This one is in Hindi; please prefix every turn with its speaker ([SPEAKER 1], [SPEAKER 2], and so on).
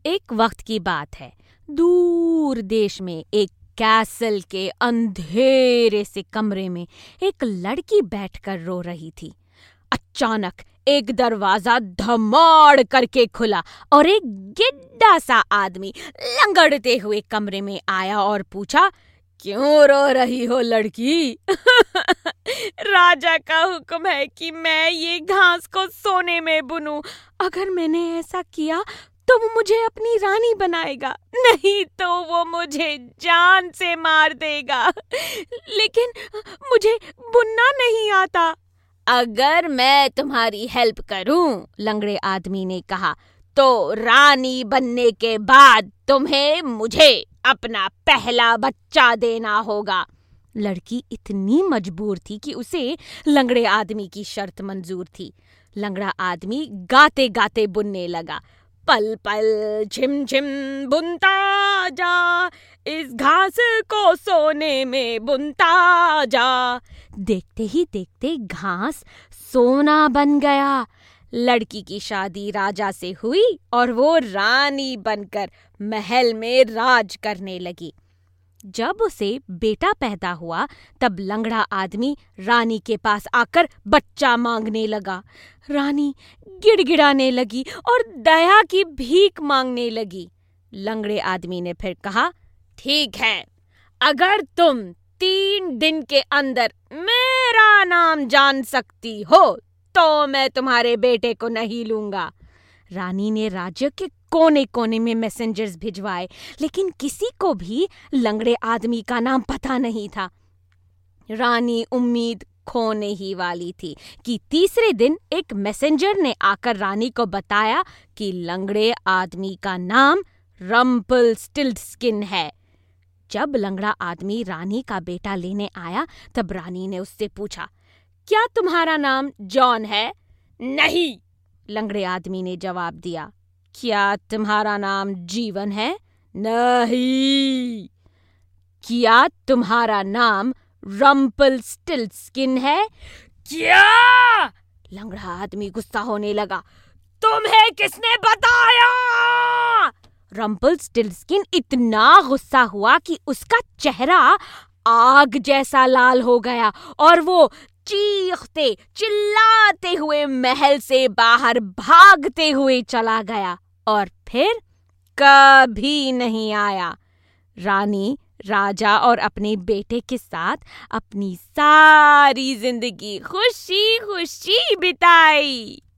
[SPEAKER 1] एक वक्त की बात है। दूर देश में एक कैसल के अंधेरे से कमरे में एक लड़की बैठकर रो रही थी। अचानक एक दरवाजा धमाड़ करके खुला और एक गिड्डा सा आदमी लंगड़ते हुए कमरे में आया और पूछा, क्यों रो रही हो लड़की? राजा का हुक्म है कि मैं ये घास को सोने में बुनूं। अगर मैंने ऐसा किया तो वो मुझे अपनी रानी बनाएगा, नहीं तो वो मुझे जान से मार देगा। लेकिन मुझे बुनना नहीं आता। अगर मैं तुम्हारी हेल्प करूं, लंगड़े आदमी ने कहा, तो रानी बनने के बाद तुम्हें मुझे अपना पहला बच्चा देना होगा। लड़की इतनी मजबूर थी कि उसे लंगड़े आदमी की शर्त मंजूर थी। लंगड़ा आदमी गाते गाते बुनने लगा। पल पल झिम झिम बुनता जा, इस घास को सोने में बुनता जा। देखते ही देखते घास सोना बन गया। लड़की की शादी राजा से हुई और वो रानी बनकर महल में राज करने लगी। जब उसे बेटा पैदा हुआ तब लंगड़ा आदमी रानी के पास आकर बच्चा मांगने लगा। रानी गिड़गिड़ाने लगी और दया की भीख मांगने लगी। लंगड़े आदमी ने फिर कहा, ठीक है, अगर तुम 3 दिन के अंदर मेरा नाम जान सकती हो तो मैं तुम्हारे बेटे को नहीं लूंगा। रानी ने राज्य के कोने कोने में मैसेंजर्स भिजवाए, लेकिन किसी को भी लंगड़े आदमी का नाम पता नहीं था। रानी उम्मीद खोने ही वाली थी कि तीसरे दिन एक मैसेंजर ने आकर रानी को बताया कि लंगड़े आदमी का नाम रम्पलस्टिल्टस्किन है। जब लंगड़ा आदमी रानी का बेटा लेने आया तब रानी ने उससे पूछा, क्या तुम्हारा नाम जॉन है? नहीं, लंगड़े आदमी ने जवाब दिया। क्या तुम्हारा नाम जीवन है? नहीं। क्या तुम्हारा नाम रम्पलस्टिल्टस्किन है? क्या? लंगड़ा आदमी गुस्सा होने लगा। तुम्हें किसने बताया? रम्पलस्टिल्टस्किन इतना गुस्सा हुआ कि उसका चेहरा आग जैसा लाल हो गया और वो चीखते चिल्लाते हुए महल से बाहर भागते हुए चला गया और फिर कभी नहीं आया। रानी राजा और अपने बेटे के साथ अपनी सारी जिंदगी खुशी खुशी बिताई।